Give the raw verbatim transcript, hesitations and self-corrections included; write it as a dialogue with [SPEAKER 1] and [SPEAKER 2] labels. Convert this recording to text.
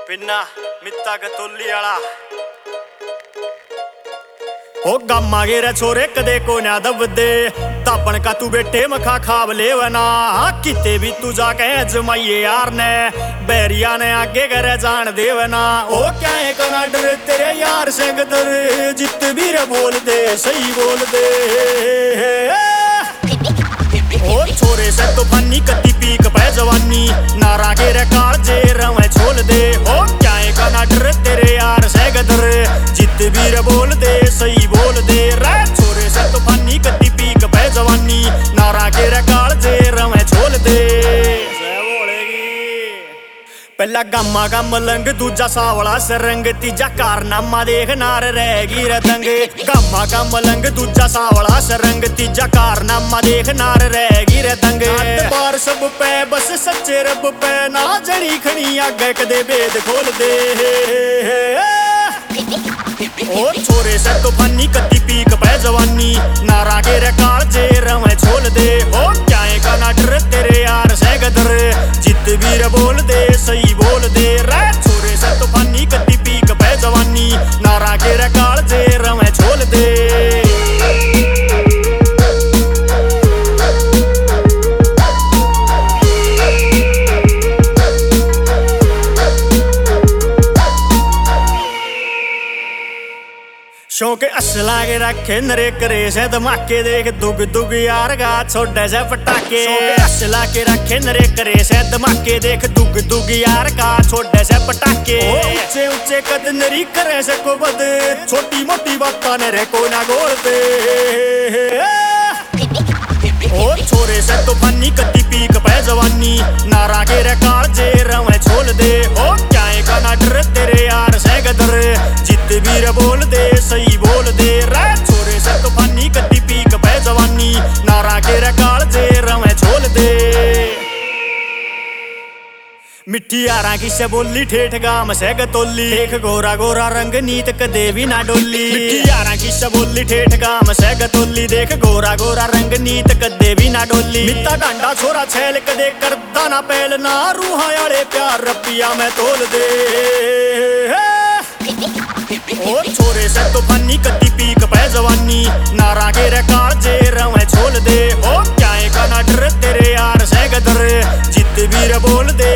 [SPEAKER 1] pinna मित्ता गतोली वाला ओ gamma गेरे छोरे कदे को ना दबदे तापन का तू बेटे मखा खाव लेवना किते भी तू जाके जमाइए यार ने बैरिया ने आगे करे जान देवना ओ क्या है कना डर तेरे यार से गदर जित भी रे बोल दे सही बोल दे ओ छोरे से तो फन्नी कत्ती पीक पे जवानी नारा गेरे काल जे रवे छोल दे ओ क्या है कना डर तेरे यार से गदर जित भी रे बोल दे सही बोल दे रे छोरे से तो फन्नी कत्ती पीक पे जवानी नारा गेरे काल जे रवे छोल दे पहला गामा का मलंग दूजा सावला सरंग तीजा कारनामा देख नार रहेगी रतंग गामा का मलंग दूजा सावला सरंग तीजा कारनामा देख नार रहेगी रतंग बार सब पे बस सच्चे रब पे ना जड़ी खनी आगे कदे भेद खोल दे ओ छोरे से तो फन्नी कत्ती पीक पे जवानी नारा के काल जे रवे छोल दे ओ क्या है का डर तेरे यार से गदर जित भी रे बोल दे सही बोल दे रे छोरे से तो फन्नी कत्ती पीक पे जवानी नारा के काल जे रवे छोल दे शौक असला के रखे नरे करे से धमाके देख दुग दुग यार गा छोटे से पटाके शौक असला के रखे नरे करे से धमाके देख दुग दुग यार का छोटे से पटाके ऊंचे ऊंचे कद नरी करे से को बद छोटी मोटी बात नरे को ना गोल दे ओ छोरे से तो फन्नी कत्ती पीक पे जवानी नारा के काल जे रवे छोल दे ओ क्या है का डर तेरे यार से गदर जित भी रे बोल दे सही बोल दे रे छोरे से तो फन्नी कत्ती पीक पे जवानी नारा के काल जे रवे छोल दे मिट्टी यारा की से बोली ठेठ गाम से गतोली देख गोरा गोरा रंग नीत कदे भी ना डोली मिट्टी यारा की से बोली ठेठ गाम से गतोली देख गोरा गोरा रंग नीत कदे भी ना डोली मित्ता डांडा छोरा छैल कदे करदा ना पैल ना रूहां वाले प्यार रपिया में तोल दे ओ छोरे से तो फन्नी कत्ती पीक पे जवानी नारा के काल जे रवे छोल दे ओ क्या है का डर तेरे यार से गदर जित भी रे बोल दे